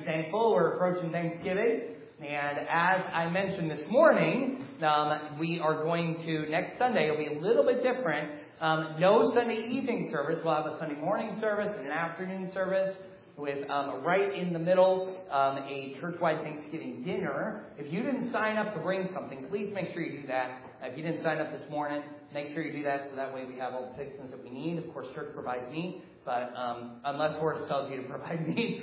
thankful. We're approaching Thanksgiving. And as I mentioned this morning, we are going to, next Sunday, it'll be a little bit different. No Sunday evening service. We'll have a Sunday morning service and an afternoon service with right in the middle a church-wide Thanksgiving dinner. If you didn't sign up to bring something, please make sure you do that. If you didn't sign up this morning, make sure you do that so that way we have all the fixings that we need. Of course, church provides meat, but unless Horace tells you to provide meat.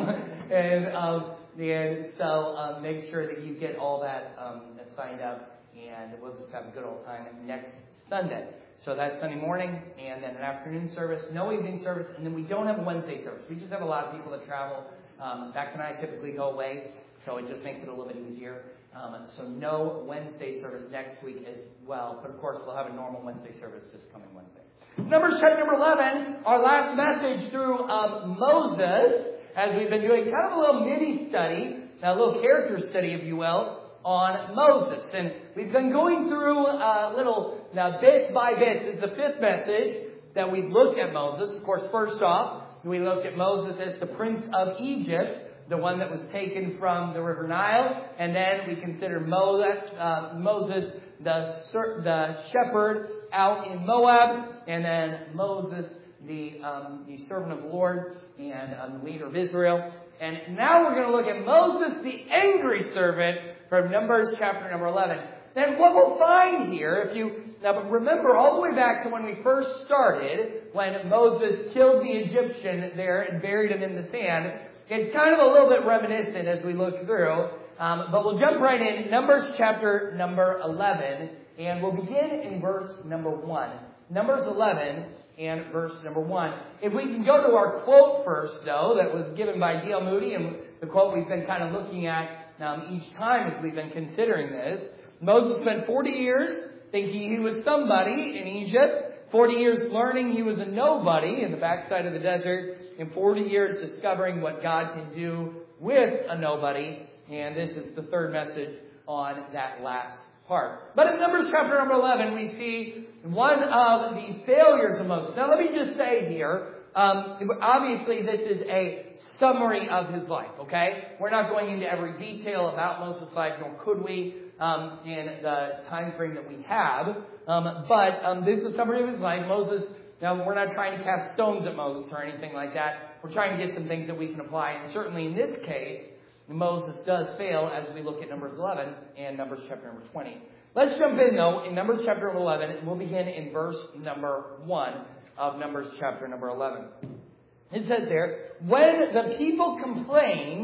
So make sure that you get all that signed up, and we'll just have a good old time next Sunday. So that's Sunday morning, and then an afternoon service, no evening service, and then we don't have a Wednesday service. We just have a lot of people that travel. Beck and I typically go away, so it just makes it a little bit easier. So no Wednesday service next week as well. But of course, we'll have a normal Wednesday service this coming Wednesday. Numbers chapter number 11, our last message through Moses, as we've been doing kind of a little mini study, a little character study, if you will, on Moses. And we've been going through bit by bit. This is the fifth message that we've looked at Moses. Of course, first off, we looked at Moses as the prince of Egypt, the one that was taken from the River Nile. And then we considered Moses the shepherd out in Moab. And then Moses, the servant of the Lord and the leader of Israel. And now we're going to look at Moses, the angry servant, from Numbers chapter number 11. And what we'll find here, but remember all the way back to when we first started, when Moses killed the Egyptian there and buried him in the sand, it's kind of a little bit reminiscent as we look through. But we'll jump right in. Numbers chapter number 11, and we'll begin in verse number 1. Numbers 11 and verse number 1. If we can go to our quote first, though, that was given by D.L. Moody, and the quote we've been kind of looking at each time as we've been considering this. Moses spent 40 years thinking he was somebody in Egypt, 40 years learning he was a nobody in the backside of the desert, and 40 years discovering what God can do with a nobody. And this is the third message on that last part. But in Numbers chapter number 11, we see one of the failures of Moses. Now, let me just say here, obviously this is a summary of his life, okay? We're not going into every detail about Moses' life, nor could we in the time frame that we have. But this is a summary of his life. Moses, now we're not trying to cast stones at Moses or anything like that. We're trying to get some things that we can apply. And certainly in this case, Moses does fail as we look at Numbers 11 and Numbers chapter number 20. Let's jump in, though, in Numbers chapter number 11, and we'll begin in verse number 1 of Numbers chapter number 11. It says there, when the people complained,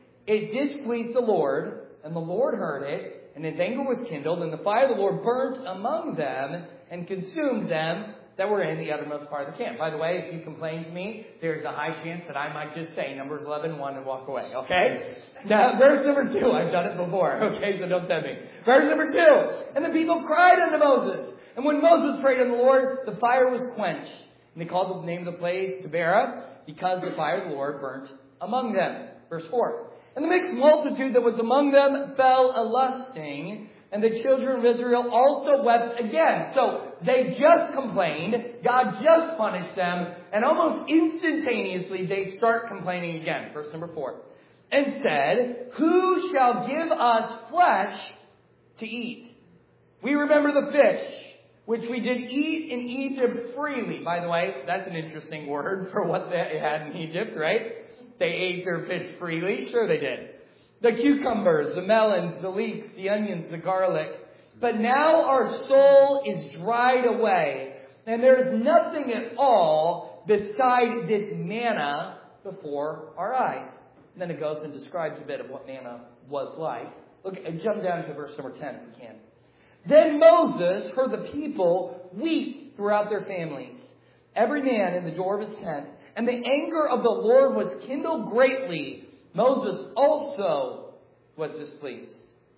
it displeased the Lord, and the Lord heard it, and his anger was kindled, and the fire of the Lord burnt among them and consumed them that were in the uttermost part of the camp. By the way, if you complain to me, there's a high chance that I might just say Numbers 11:1 and walk away, okay? Now, verse number 2, I've done it before, okay, so don't tempt me. Verse number 2, and the people cried unto Moses, and when Moses prayed unto the Lord, the fire was quenched. And they called the name of the place Taberah, because the fire of the Lord burnt among them. Verse 4, and the mixed multitude that was among them fell a-lusting, and the children of Israel also wept again. So they just complained. God just punished them. And almost instantaneously, they start complaining again. Verse number 4. And said, who shall give us flesh to eat? We remember the fish, which we did eat in Egypt freely. By the way, that's an interesting word for what they had in Egypt, right? They ate their fish freely. Sure they did. The cucumbers, the melons, the leeks, the onions, the garlic. But now our soul is dried away, and there is nothing at all beside this manna before our eyes. And then it goes and describes a bit of what manna was like. Look, jump down to verse number 10 if we can. Then Moses heard the people weep throughout their families, every man in the door of his tent, and the anger of the Lord was kindled greatly. Moses also was displeased.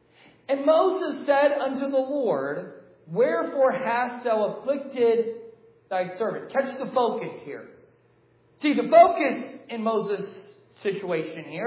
And Moses said unto the Lord, wherefore hast thou afflicted thy servant? Catch the focus here. See, the focus in Moses' situation here,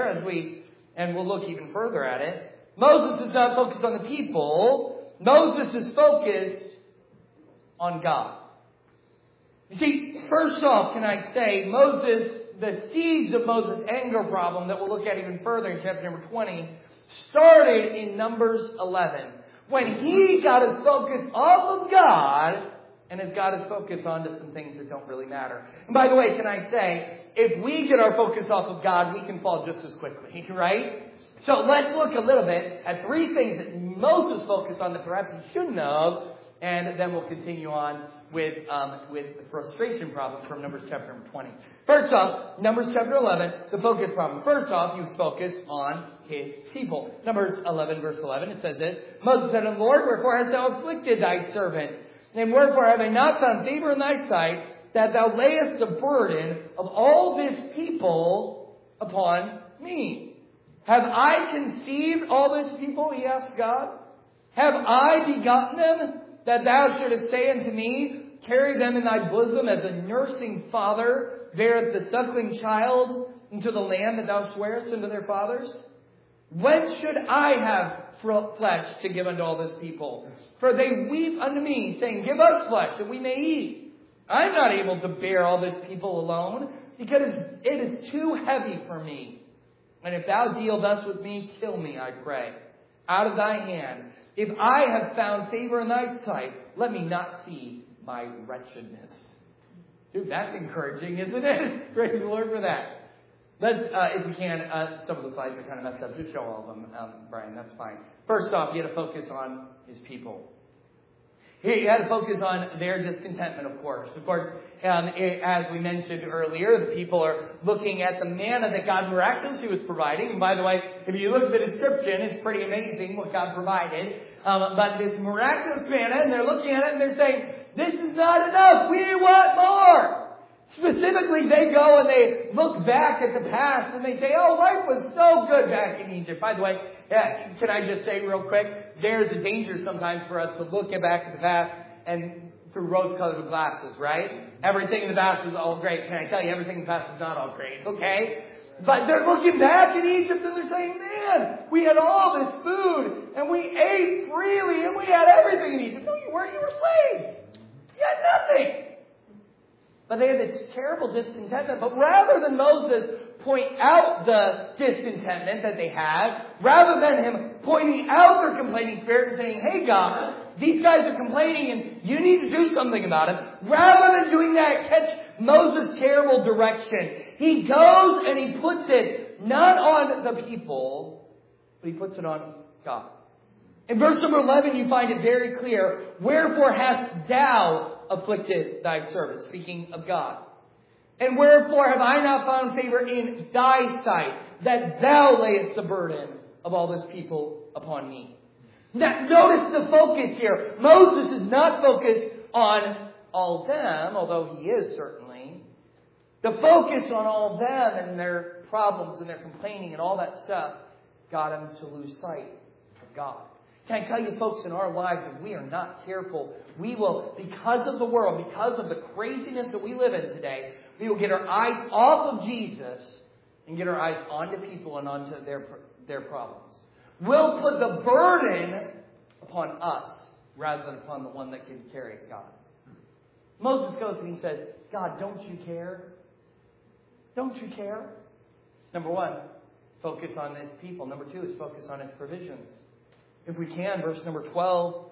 and we'll look even further at it, Moses is not focused on the people. Moses is focused on God. You see, first off, can I say, Moses the seeds of Moses' anger problem that we'll look at even further in chapter number 20 started in Numbers 11. When he got his focus off of God and has got his focus onto some things that don't really matter. And by the way, can I say, if we get our focus off of God, we can fall just as quickly, right? So let's look a little bit at 3 things that Moses focused on that perhaps he shouldn't have, and then we'll continue on with the frustration problem from Numbers chapter 20. First off, Numbers chapter 11, the focus problem. First off, you focus on his people. Numbers 11, verse 11, it says this, Moses said unto the Lord, wherefore hast thou afflicted thy servant? And wherefore have I not found favor in thy sight, that thou layest the burden of all this people upon me? Have I conceived all this people, he asked God? Have I begotten them, that thou shouldest say unto me, carry them in thy bosom as a nursing father beareth the suckling child into the land that thou swearest unto their fathers? Whence should I have flesh to give unto all this people? For they weep unto me, saying, give us flesh that we may eat. I am not able to bear all this people alone, because it is too heavy for me. And if thou deal thus with me, kill me, I pray, out of thy hand. If I have found favor in thy sight, let me not see my wretchedness. Dude, that's encouraging, isn't it? Praise the Lord for that. Let's, if we can, some of the slides are kind of messed up. Just show all of them, Brian. That's fine. First off, he had to focus on his people. He had to focus on their discontentment, of course. Of course, as we mentioned earlier, the people are looking at the manna that God miraculously was providing. And by the way, if you look at the description, it's pretty amazing what God provided. But this miraculous manna, and they're looking at it and they're saying, this is not enough. We want more. Specifically, they go and they look back at the past and they say, oh, life was so good back in Egypt. By the way, can I just say real quick, there's a danger sometimes for us to look back at the past and through rose-colored glasses, right? Everything in the past was all great. Can I tell you, everything in the past was not all great, okay? But they're looking back at Egypt and they're saying, man, we had all this food and we ate freely and we had everything in Egypt. No, you weren't. You were slaves. You had nothing. But they had this terrible discontentment. But rather than Moses point out the discontentment that they had, rather than him pointing out their complaining spirit and saying, hey God, these guys are complaining and you need to do something about it, rather than doing that, catch Moses' terrible direction. He goes and he puts it not on the people, but he puts it on God. In verse number 11, you find it very clear. Wherefore hast thou afflicted thy servant? Speaking of God. And wherefore have I not found favor in thy sight, that thou layest the burden of all this people upon me? Now, notice the focus here. Moses is not focused on all them, although he is certainly. The focus on all them and their problems and their complaining and all that stuff got him to lose sight of God. Can I tell you, folks, in our lives, if we are not careful, we will, because of the world, because of the craziness that we live in today, we will get our eyes off of Jesus and get our eyes onto people and onto their problems. We'll put the burden upon us rather than upon the one that can carry it, God. Moses goes and he says, God, don't you care? Don't you care? Number one, focus on his people. Number two is focus on his provisions. If we can, verse number 12.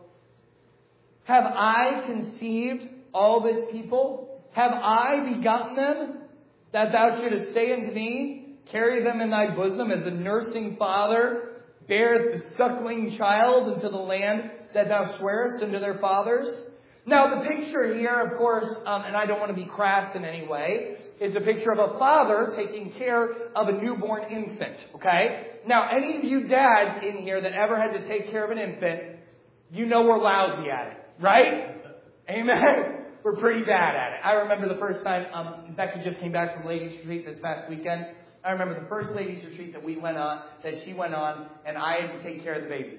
Have I conceived all this people? Have I begotten them? That thou shouldest say unto me, carry them in thy bosom as a nursing father beareth the suckling child into the land that thou swearest unto their fathers? Now, the picture here, of course, and I don't want to be crass in any way, is a picture of a father taking care of a newborn infant, okay? Now, any of you dads in here that ever had to take care of an infant, you know we're lousy at it, right? Amen? We're pretty bad at it. I remember the first time Becky just came back from Ladies Retreat this past weekend. I remember the first Ladies Retreat that she went on, and I had to take care of the babies.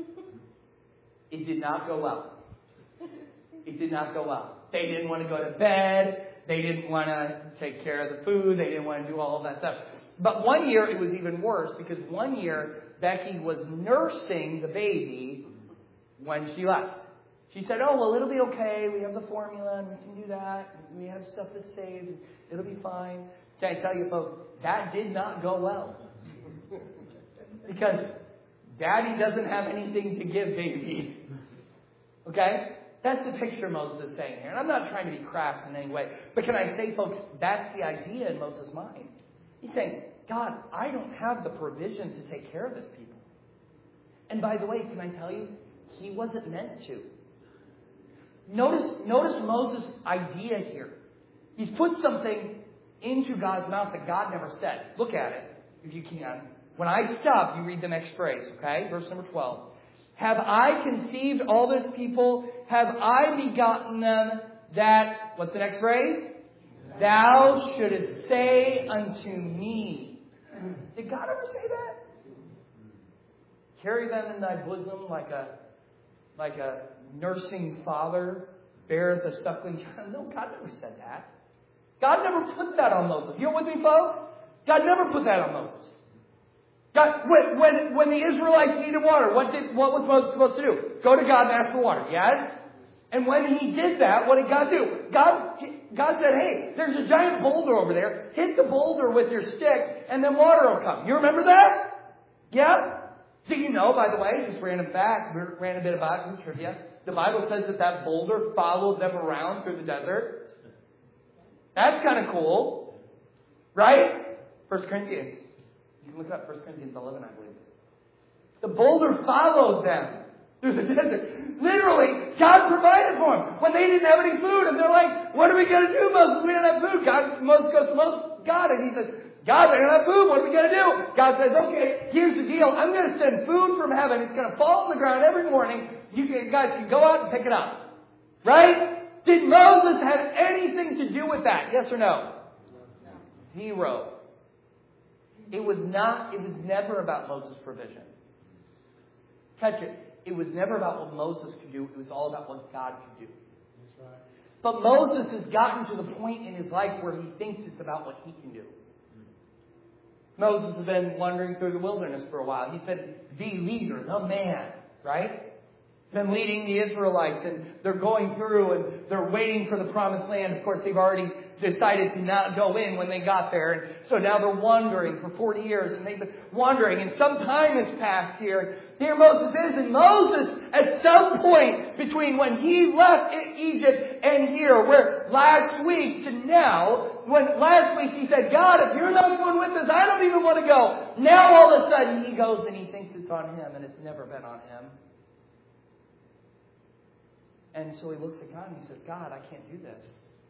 It did not go well. It did not go well. They didn't want to go to bed. They didn't want to take care of the food. They didn't want to do all of that stuff. But one year it was even worse because one year Becky was nursing the baby when she left. She said, oh, well, it'll be okay. We have the formula and we can do that. We have stuff that's saved. It'll be fine. Can I tell you, folks, that did not go well. Because Daddy doesn't have anything to give baby. Okay? That's the picture Moses is saying here. And I'm not trying to be crass in any way. But can I say, folks, that's the idea in Moses' mind. He's saying, God, I don't have the provision to take care of this people. And by the way, can I tell you, he wasn't meant to. Notice Moses' idea here. He's put something into God's mouth that God never said. Look at it, if you can. When I stop, you read the next phrase, okay? Verse number 12. Have I conceived all this people? Have I begotten them that, what's the next phrase? Thou shouldest say unto me. Did God ever say that? Carry them in thy bosom like a nursing father beareth a suckling child. No, God never said that. God never put that on Moses. You with me, folks? God never put that on Moses. God, when the Israelites needed water, what was Moses supposed to do? Go to God and ask for water. Yes? And when he did that, what did God do? God said, hey, there's a giant boulder over there. Hit the boulder with your stick and then water will come. You remember that? Yeah? Do you know, by the way, just ran a bit about it in trivia. The Bible says that boulder followed them around through the desert. That's kind of cool. Right? 1 Corinthians. You can look up 1 Corinthians 11, I believe. The boulder followed them through the desert. Literally, God provided for them. When they didn't have any food, and they're like, what are we going to do, Moses? We don't have food. Moses goes to God, and he says, God, they don't have food. What are we going to do? God says, okay, here's the deal. I'm going to send food from heaven. It's going to fall on the ground every morning. You guys can go out and pick it up. Right? Did Moses have anything to do with that? Yes or no? Zero. It was never about Moses' provision. Catch it. It was never about what Moses could do. It was all about what God could do. That's right. But Moses has gotten to the point in his life where he thinks it's about what he can do. Moses has been wandering through the wilderness for a while. He said, the leader, the man, right? Been leading the Israelites, and they're going through and they're waiting for the promised land. Of course, they've already decided to not go in when they got there. And so now they're wandering for 40 years, and they've been wandering, and some time has passed here. Here Moses is, and Moses, at some point between when he left Egypt and here, where last week to now, when last week he said, God, if you're not going with us, I don't even want to go. Now all of a sudden he goes and he thinks it's on him, and it's never been on him. And so he looks at God and he says, God, I can't do this.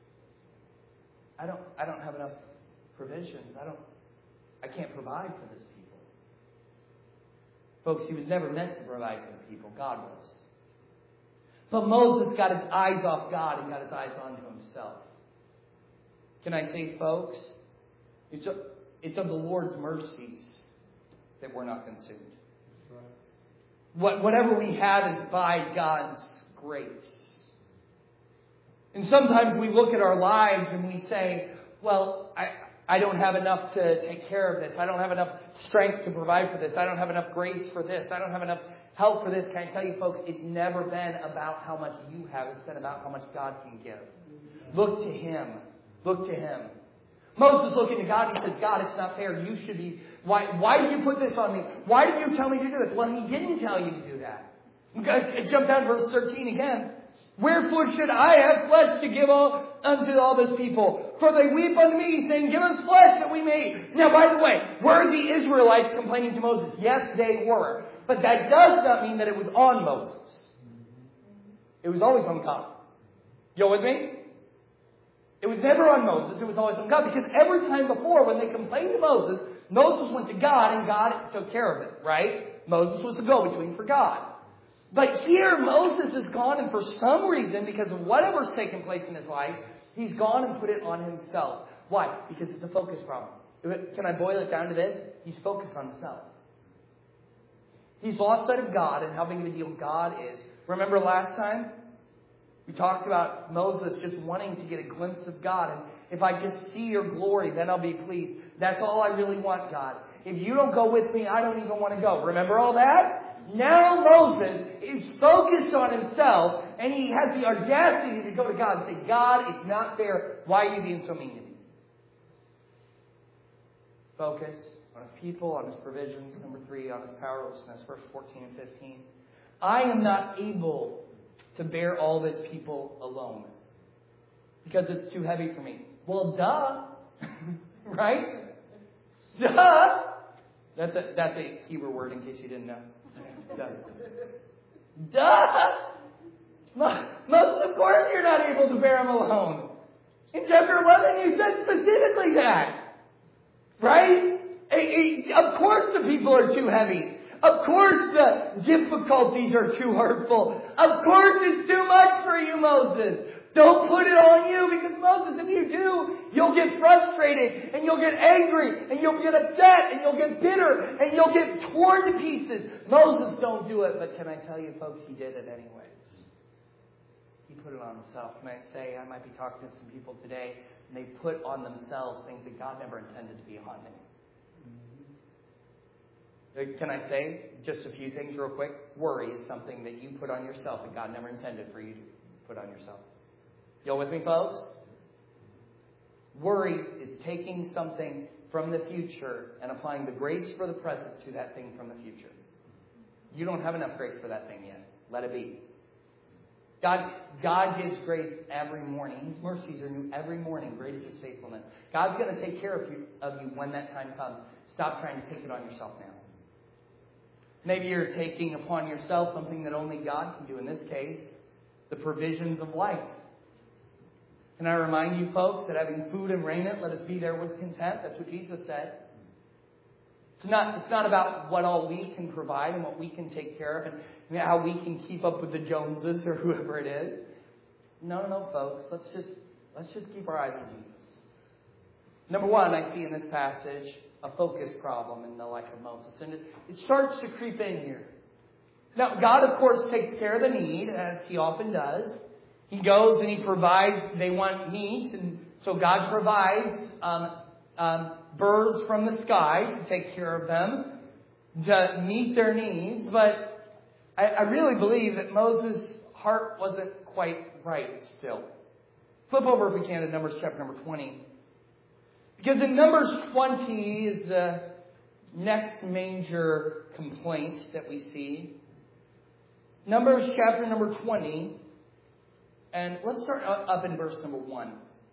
I don't have enough provisions. I can't provide for this people. Folks, he was never meant to provide for the people. God was. But Moses got his eyes off God and got his eyes onto himself. Can I say, folks, it's of the Lord's mercies that we're not consumed. Right. Whatever we have is by God's grace. And sometimes we look at our lives and we say, well, I don't have enough to take care of this. I don't have enough strength to provide for this. I don't have enough grace for this. I don't have enough help for this. Can I tell you, folks, it's never been about how much you have. It's been about how much God can give. Look to Him. Look to Him. Moses looking to God, he says, God, it's not fair. You should be... Why did you put this on me? Why did you tell me to do this? Well, He didn't tell you to do that. Jump down to verse 13 again. Wherefore should I have flesh to give unto all this people? For they weep unto me, saying, give us flesh that we may eat. Now, by the way, were the Israelites complaining to Moses? Yes, they were. But that does not mean that it was on Moses. It was always on God. You with me? It was never on Moses. It was always on God. Because every time before, when they complained to Moses, Moses went to God and God took care of it. Right? Moses was the go-between for God. But here Moses has gone, and for some reason, because of whatever's taken place in his life, he's gone and put it on himself. Why? Because it's a focus problem. Can I boil it down to this? He's focused on himself. He's lost sight of God and how big of a deal God is. Remember last time? We talked about Moses just wanting to get a glimpse of God. And if I just see your glory, then I'll be pleased. That's all I really want, God. If you don't go with me, I don't even want to go. Remember all that? Now Moses is focused on himself, and he has the audacity to go to God and say, God, it's not fair. Why are you being so mean to me? focus on His people, on His provisions. Number 3, on His powerlessness, verse 14 and 15. I am not able to bear all this people alone because it's too heavy for me. Well, duh. Right? Duh. That's a Hebrew word in case you didn't know. Duh. Duh. Moses, of course you're not able to bear them alone. In chapter 11, you said specifically that. Right? Of course the people are too heavy. Of course the difficulties are too hurtful. Of course it's too much for you, Moses. Don't put it on you, because Moses, if you do, you'll get frustrated, and you'll get angry, and you'll get upset, and you'll get bitter, and you'll get torn to pieces. Moses, don't do it, but can I tell you, folks, he did it anyways. He put it on himself. Can I say, I might be talking to some people today, and they put on themselves things that God never intended to be on them. Can I say just a few things real quick? Worry is something that you put on yourself that God never intended for you to put on yourself. Y'all with me, folks? Worry is taking something from the future and applying the grace for the present to that thing from the future. You don't have enough grace for that thing yet. Let it be. God gives grace every morning. His mercies are new every morning. Great is His faithfulness. God's going to take care of you when that time comes. Stop trying to take it on yourself now. Maybe you're taking upon yourself something that only God can do. In this case, the provisions of life. Can I remind you, folks, that having food and raiment, let us be there with content. That's what Jesus said. It's not about what all we can provide and what we can take care of and how we can keep up with the Joneses or whoever it is. No, folks. Let's just keep our eyes on Jesus. Number 1, I see in this passage a focus problem in the life of Moses. And it starts to creep in here. Now, God, of course, takes care of the need, as He often does. He goes and He provides. They want meat, and so God provides birds from the sky to take care of them, to meet their needs. But I really believe that Moses' heart wasn't quite right still. Flip over, if we can, to Numbers chapter number 20. Because in Numbers 20 is the next major complaint that we see. Numbers chapter number 20. And let's start up in verse number 1.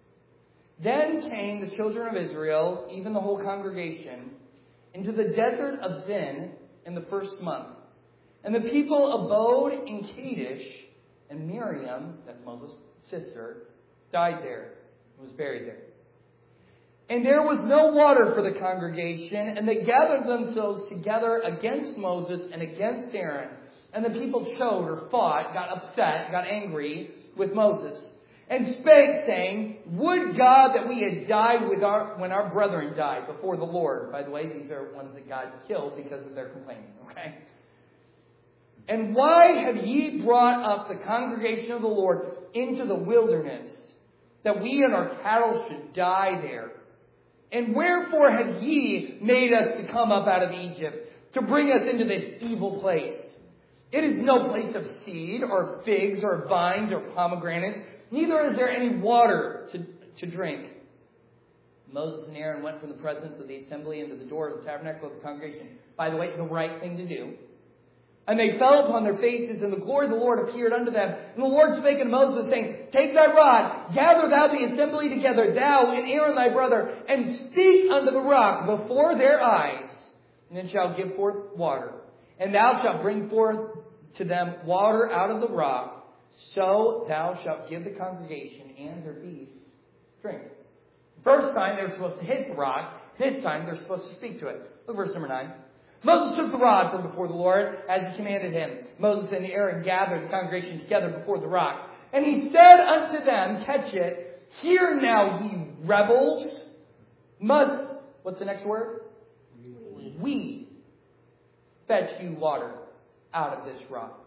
Then came the children of Israel, even the whole congregation, into the desert of Zin in the first month. And the people abode in Kadesh, and Miriam, that's Moses' sister, died there, was buried there. And there was no water for the congregation, and they gathered themselves together against Moses and against Aaron. And the people showed or fought, got upset, got angry with Moses, and spake, saying, Would God that we had died when our brethren died before the Lord. By the way, these are ones that God killed because of their complaining. Okay? And why have ye brought up the congregation of the Lord into the wilderness, that we and our cattle should die there? And wherefore have ye made us to come up out of Egypt, to bring us into this evil place? It is no place of seed, or figs, or vines, or pomegranates, neither is there any water to drink. Moses and Aaron went from the presence of the assembly into the door of the tabernacle of the congregation. By the way, the right thing to do. And they fell upon their faces, and the glory of the Lord appeared unto them. And the Lord spake unto Moses, saying, Take thy rod, gather thou the assembly together, thou and Aaron thy brother, and speak unto the rock before their eyes, and it shall give forth water. And thou shalt bring forth to them water out of the rock, so thou shalt give the congregation and their beasts drink. First time they were supposed to hit the rock. This time they're supposed to speak to it. Look at verse number 9. Moses took the rod from before the Lord, as He commanded him. Moses and Aaron gathered the congregation together before the rock. And he said unto them, Catch it, hear now, ye rebels, what's the next word? We fetch you water out of this rock.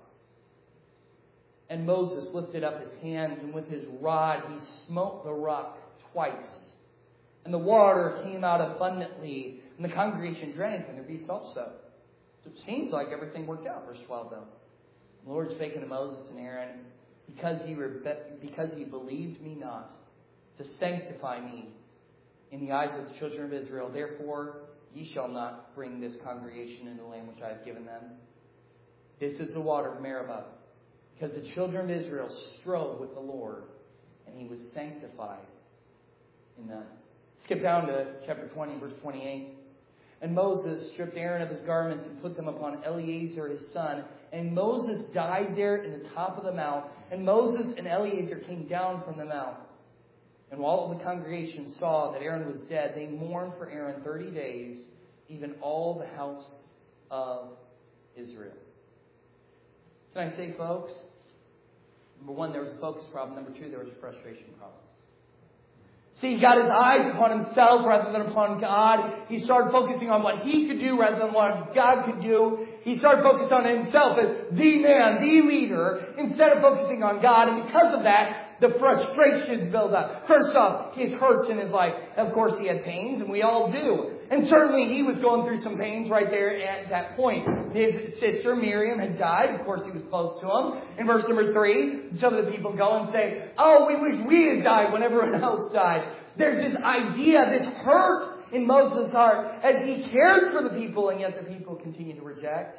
And Moses lifted up his hands, and with his rod he smote the rock twice. And the water came out abundantly, and the congregation drank, and their beasts also. So it seems like everything worked out. Verse 12, though. The Lord spake unto Moses and Aaron, because ye believed me not, to sanctify me in the eyes of the children of Israel. Therefore Ye shall not bring this congregation into the land which I have given them. This is the water of Meribah. Because the children of Israel strove with the Lord, and he was sanctified in them. Skip down to chapter 20, verse 28. And Moses stripped Aaron of his garments and put them upon Eleazar his son. And Moses died there in the top of the mount. And Moses and Eleazar came down from the mount. And while the congregation saw that Aaron was dead, they mourned for Aaron 30 days, even all the house of Israel. Can I say, folks? Number one, there was a focus problem. Number two, there was a frustration problem. See, he got his eyes upon himself rather than upon God. He started focusing on what he could do rather than what God could do. He started focusing on himself as the man, the leader, instead of focusing on God. And because of that, the frustrations build up. First off, his hurts in his life. Of course, he had pains, and we all do. And certainly he was going through some pains right there at that point. His sister Miriam had died. Of course, he was close to him. In verse number 3, some of the people go and say, oh, we wish we had died when everyone else died. There's this idea, this hurt in Moses' heart as he cares for the people, and yet the people continue to reject.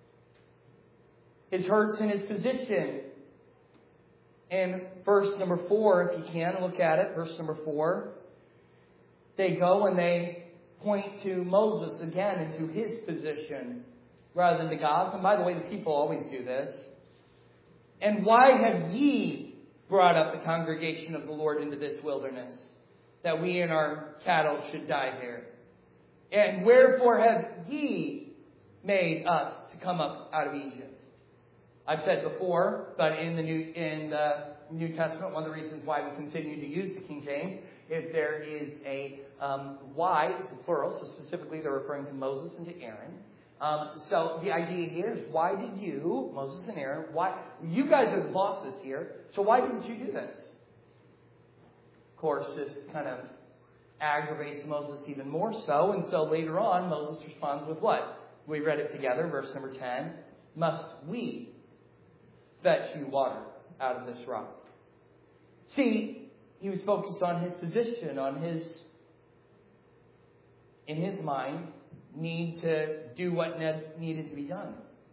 His hurts in his position. In verse number 4, if you can, look at it. Verse number 4. They go and they point to Moses again into his position rather than to God's. And by the way, the people always do this. And why have ye brought up the congregation of the Lord into this wilderness, that we and our cattle should die here? And wherefore have ye made us to come up out of Egypt? I've said before, but in the New Testament, one of the reasons why we continue to use the King James, if there is a why, it's a plural, so specifically they're referring to Moses and to Aaron. So the idea here is, why did you, Moses and Aaron, why, you guys are the bosses here, so why didn't you do this? Of course, this kind of aggravates Moses even more so, and so later on, Moses responds with what? We read it together, verse number 10. Must we fetch you water out of this rock? See, he was focused on his position, on his, in his mind, need to do what needed to be done.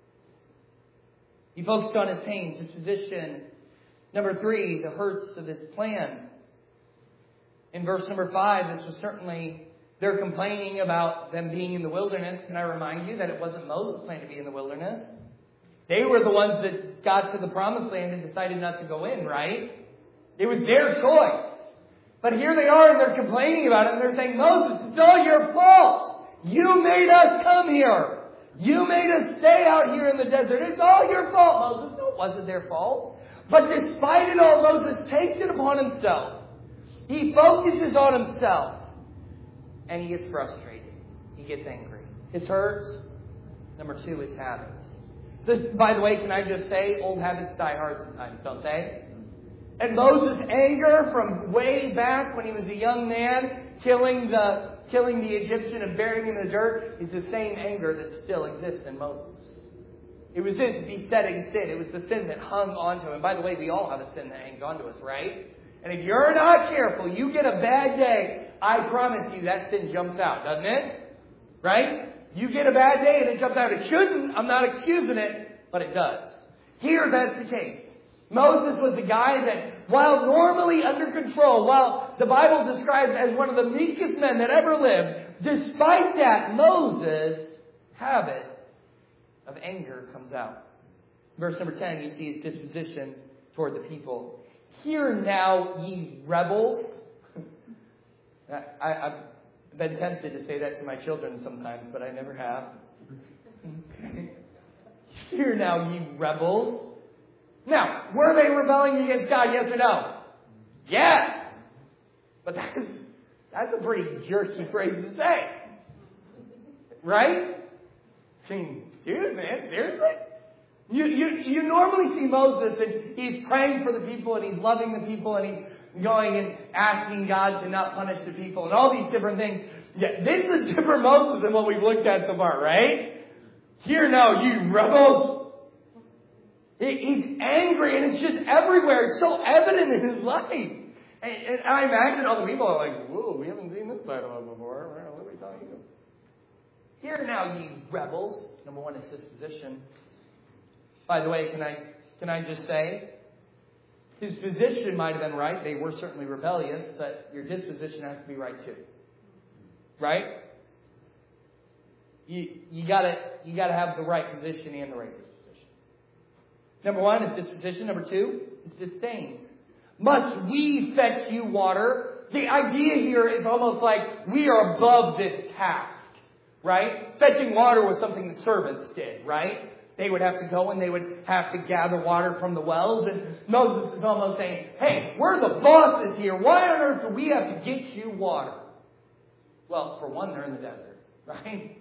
He focused on his pains, his position. Number 3, the hurts of his plan. In verse number 5, this was certainly, they're complaining about them being in the wilderness. Can I remind you that it wasn't Moses' plan to be in the wilderness? They were the ones that got to the promised land and decided not to go in, right? It was their choice. But here they are and they're complaining about it and they're saying, Moses, it's all your fault. You made us come here. You made us stay out here in the desert. It's all your fault, Moses. No, it wasn't their fault. But despite it all, Moses takes it upon himself. He focuses on himself. And he gets frustrated. He gets angry. His hurts. Number 2, his habits. This, by the way, can I just say, old habits die hard sometimes, don't they? And Moses' anger from way back when he was a young man, killing the Egyptian and burying him in the dirt, is the same anger that still exists in Moses. It was his besetting sin. It was the sin that hung onto him. By the way, we all have a sin that hangs onto us, right? And if you're not careful, you get a bad day, I promise you that sin jumps out, doesn't it? Right? You get a bad day and it jumps out. It shouldn't. I'm not excusing it, but it does. Here, that's the case. Moses was a guy that, while normally under control, while the Bible describes as one of the meekest men that ever lived, despite that, Moses' habit of anger comes out. Verse number 10, you see his disposition toward the people. Hear now, ye rebels. I've been tempted to say that to my children sometimes, but I never have. Hear now, ye rebels. Now, were they rebelling against God, yes or no? Yes. But that's a pretty jerky phrase to say. Right? I mean, dude, man, seriously? You normally see Moses and he's praying for the people and he's loving the people and he's going and asking God to not punish the people and all these different things. Yeah, this is a different Moses than what we've looked at so far, right? Hear now, you rebels. He's angry and it's just everywhere. It's so evident in his life. And I imagine all the people are like, whoa, we haven't seen this side of him before. What are we talking about? Hear now, ye rebels. Number one is disposition. By the way, can I just say, his position might have been right. They were certainly rebellious, but your disposition has to be right too. Right? You gotta have the right position and the right disposition. Number one is disposition. Number two is disdain. Must we fetch you water? The idea here is almost like we are above this task. Right? Fetching water was something that servants did, right? They would have to go and they would have to gather water from the wells. And Moses is almost saying, hey, we're the bosses here. Why on earth do we have to get you water? Well, for one, they're in the desert, right?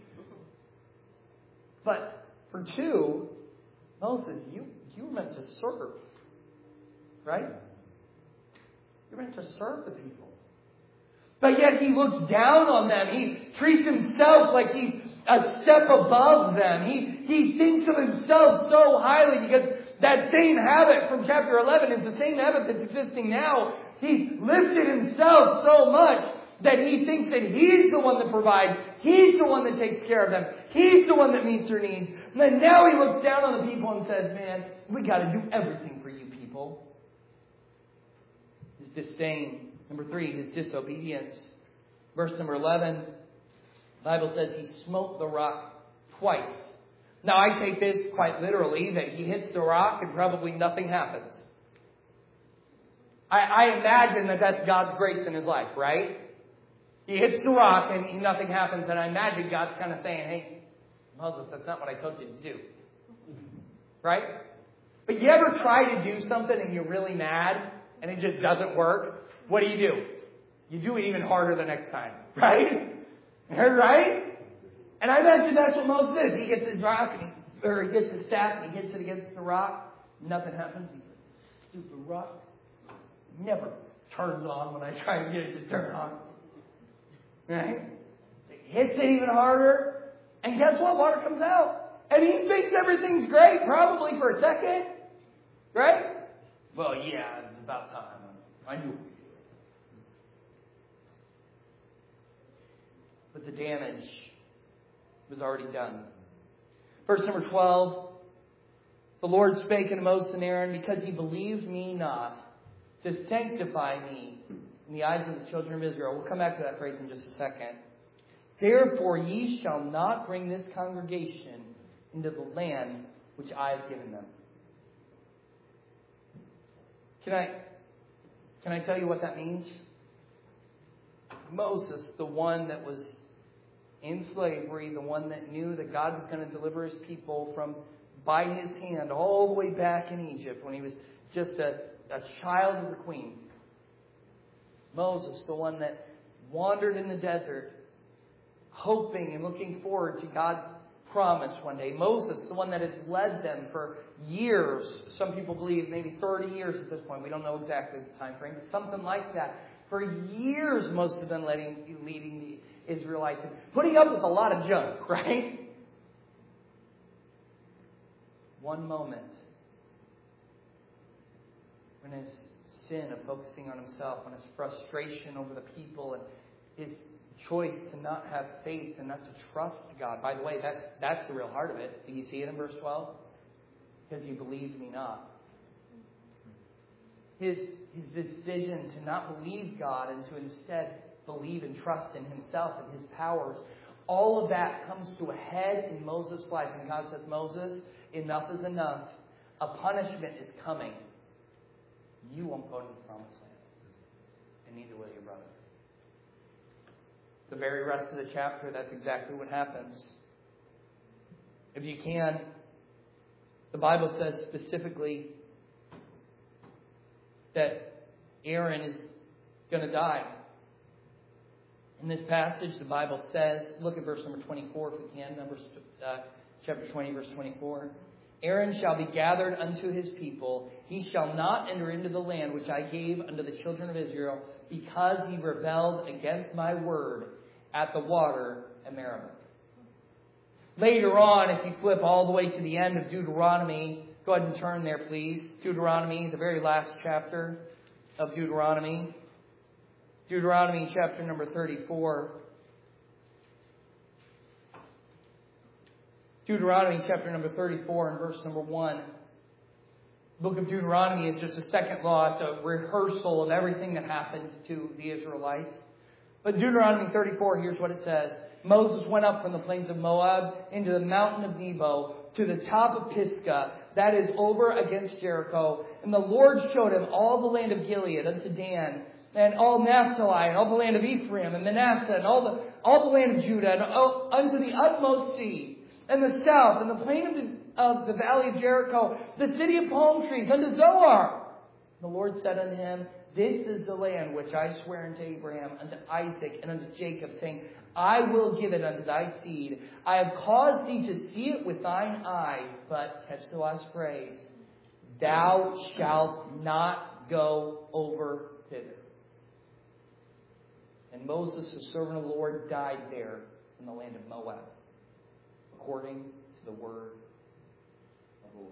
But for two, Moses, you were meant to serve, right? You're meant to serve the people. But yet he looks down on them. He treats himself like he's a step above them. He thinks of himself so highly because that same habit from chapter 11 is the same habit that's existing now. He's lifted himself so much that he thinks that he's the one that provides. He's the one that takes care of them. He's the one that meets their needs. And then now he looks down on the people and says, man, we got to do everything for you people. His disdain. Number three, his disobedience. Verse number 11, the Bible says he smote the rock twice. Now I take this quite literally, that he hits the rock and probably nothing happens. I imagine that that's God's grace in his life, right? He hits the rock and nothing happens, and I imagine God's kind of saying, hey, Moses, that's not what I told you to do. Right? But you ever try to do something and you're really mad and it just doesn't work? What do? You do it even harder the next time. Right? Right? And I imagine that's what Moses is. He gets his rock, he gets his staff, and he hits it against the rock. Nothing happens. He's like, stupid rock. Never turns on when I try to get it to turn on. Right? He hits it even harder. And guess what? Water comes out. And he thinks everything's great, probably for a second. Right? Well, yeah, it's about time. I knew it. But the damage was already done. Verse number 12. The Lord spake unto Moses and Aaron, because ye believed me not, to sanctify me in the eyes of the children of Israel. We'll come back to that phrase in just a second. Therefore ye shall not bring this congregation into the land which I have given them. Can I tell you what that means? Moses, the one that was in slavery, the one that knew that God was going to deliver his people from by his hand all the way back in Egypt when he was just a child of the queen. Moses, the one that wandered in the desert, hoping and looking forward to God's promise one day. Moses, the one that had led them for years. Some people believe maybe 30 years at this point. We don't know exactly the time frame, but something like that. For years, Moses had been leading the Israelites, and putting up with a lot of junk, right? One moment when his sin of focusing on himself, when his frustration over the people, and his choice to not have faith and not to trust God. By the way, that's the real heart of it. Do you see it in verse 12? Because you believed me not. His decision to not believe God and to instead believe and trust in himself and his powers. All of that comes to a head in Moses' life. And God says, Moses, enough is enough. A punishment is coming. You won't go into the promised land. And neither will your brother. The very rest of the chapter, that's exactly what happens. If you can, the Bible says specifically that Aaron is going to die. In this passage, the Bible says, look at verse number 24 if we can, chapter 20, verse 24. Aaron shall be gathered unto his people. He shall not enter into the land which I gave unto the children of Israel, because he rebelled against my word at the water at Meribah. Later on, if you flip all the way to the end of Deuteronomy, go ahead and turn there, please. Deuteronomy, the very last chapter of Deuteronomy. Deuteronomy chapter number 34. Deuteronomy chapter number 34 and verse number 1. The book of Deuteronomy is just a second law. It's a rehearsal of everything that happens to the Israelites. But Deuteronomy 34, here's what it says. Moses went up from the plains of Moab into the mountain of Nebo to the top of Pisgah, that is over against Jericho. And the Lord showed him all the land of Gilead unto Dan, and all Naphtali, and all the land of Ephraim, and Manasseh, and all the land of Judah, and unto the utmost sea, and the south, and the plain of the valley of Jericho, the city of palm trees, unto Zoar. The Lord said unto him, This is the land which I swear unto Abraham, unto Isaac, and unto Jacob, saying, I will give it unto thy seed. I have caused thee to see it with thine eyes. But, catch the last phrase, thou shalt not go over thither. And Moses, the servant of the Lord, died there in the land of Moab, according to the word of the Lord.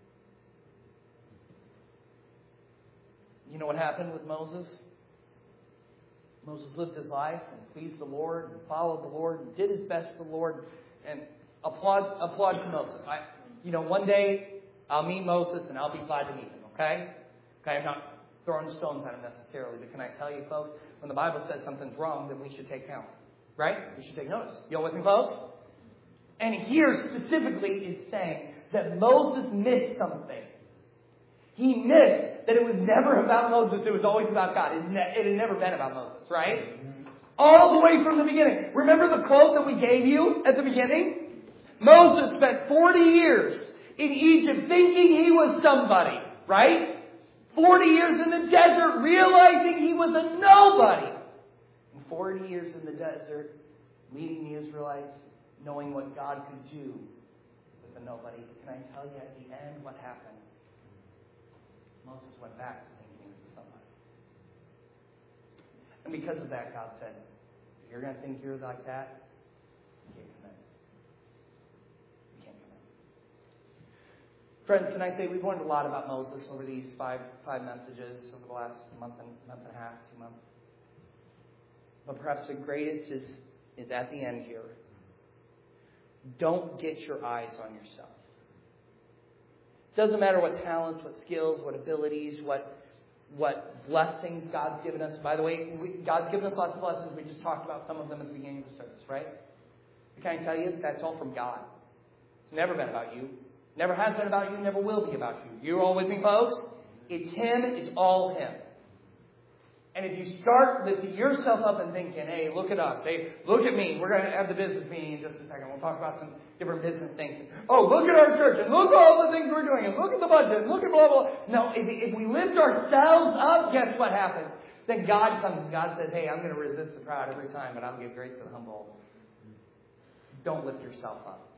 You know what happened with Moses? Moses lived his life and pleased the Lord and followed the Lord and did his best for the Lord. And applaud to Moses. One day I'll meet Moses and I'll be glad to meet him. Okay? I'm not throwing stones at him necessarily, but can I tell you, folks, when the Bible says something's wrong, then we should take count. Right? We should take notice. You all with me, folks? And here specifically it's saying that Moses missed something. He missed that it was never about Moses. It was always about God. It had never been about Moses, right? All the way from the beginning. Remember the quote that we gave you at the beginning? Moses spent 40 years in Egypt thinking he was somebody, right? 40 years in the desert realizing he was a nobody. And 40 years in the desert leading the Israelites knowing what God could do with a nobody. Can I tell you at the end what happened? Moses went back to thinking he was a somebody. And because of that, God said, if you're going to think you're like that, you can't come in. You can't come in. Friends, can I say we've learned a lot about Moses over these five messages over the last month and a half, 2 months. But perhaps the greatest is at the end here. Don't get your eyes on yourself. Doesn't matter what talents, what skills, what abilities, what blessings God's given us. By the way, God's given us lots of blessings. We just talked about some of them at the beginning of the service, right? Can I tell you, that's all from God. It's never been about you. Never has been about you. Never will be about you. You all with me, folks? It's Him. It's all Him. And if you start lifting yourself up and thinking, hey, look at us. Hey, look at me. We're going to have the business meeting in just a second. We'll talk about some different business things. Oh, look at our church. And look at all the things we're doing. And look at the budget. And look at blah, blah. No, if we lift ourselves up, guess what happens? Then God comes and God says, hey, I'm going to resist the proud every time, but I'll give grace to the humble. Don't lift yourself up.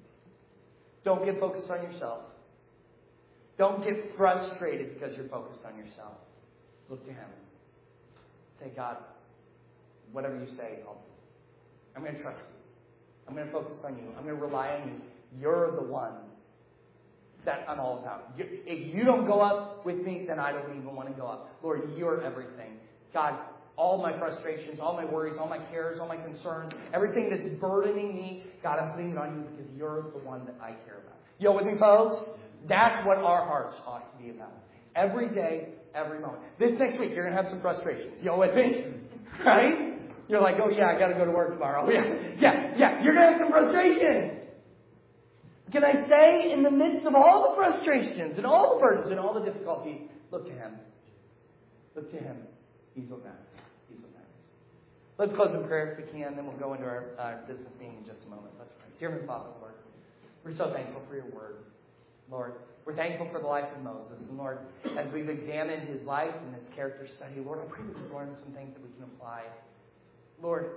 Don't get focused on yourself. Don't get frustrated because you're focused on yourself. Look to Him. Say, God, whatever you say, I'm going to trust you. I'm going to focus on you. I'm going to rely on you. You're the one that I'm all about. If you don't go up with me, then I don't even want to go up. Lord, you're everything. God, all my frustrations, all my worries, all my cares, all my concerns, everything that's burdening me, God, I'm putting it on you because you're the one that I care about. You all with me, folks? That's what our hearts ought to be about. Every day, every moment. This next week, you're going to have some frustrations. You all with me? Right? You're like, oh yeah, I got to go to work tomorrow. Yeah. You're going to have some frustrations. Can I say, in the midst of all the frustrations and all the burdens and all the difficulties, look to Him. Look to Him. He's what matters. He's what matters. Let's close in prayer if we can, then we'll go into our business meeting in just a moment. Let's pray. Dear Heavenly Father, Lord, we're so thankful for your word. Lord, we're thankful for the life of Moses. And Lord, as we've examined his life and his character study, Lord, I pray that we've learned some things that we can apply. Lord,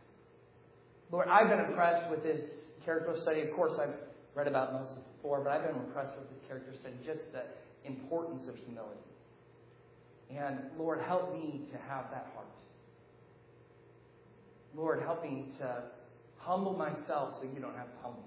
I've been impressed with this character study. Of course, I've read about Moses before, but I've been impressed with this character study, just the importance of humility. And Lord, help me to have that heart. Lord, help me to humble myself so you don't have to humble me.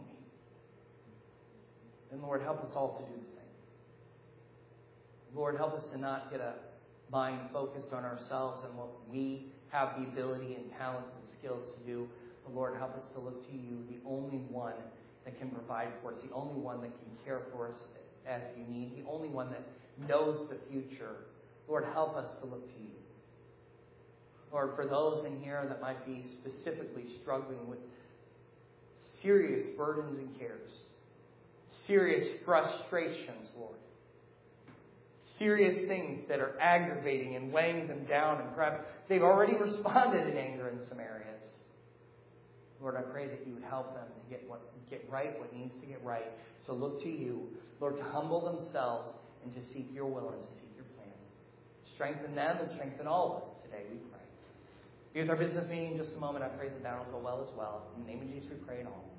And Lord, help us all to do the same. Lord, help us to not get a mind focused on ourselves and what we have the ability and talents and skills to do. But Lord, help us to look to you, the only one that can provide for us, the only one that can care for us as you need, the only one that knows the future. Lord, help us to look to you. Lord, for those in here that might be specifically struggling with serious burdens and cares, serious frustrations, Lord, serious things that are aggravating and weighing them down, and perhaps they've already responded in anger in some areas. Lord, I pray that you would help them to get right what needs to get right, to look to you, Lord, to humble themselves and to seek your will and to seek your plan. Strengthen them and strengthen all of us today, we pray. Be with our business meeting in just a moment. I pray that will go well as well. In the name of Jesus we pray and all.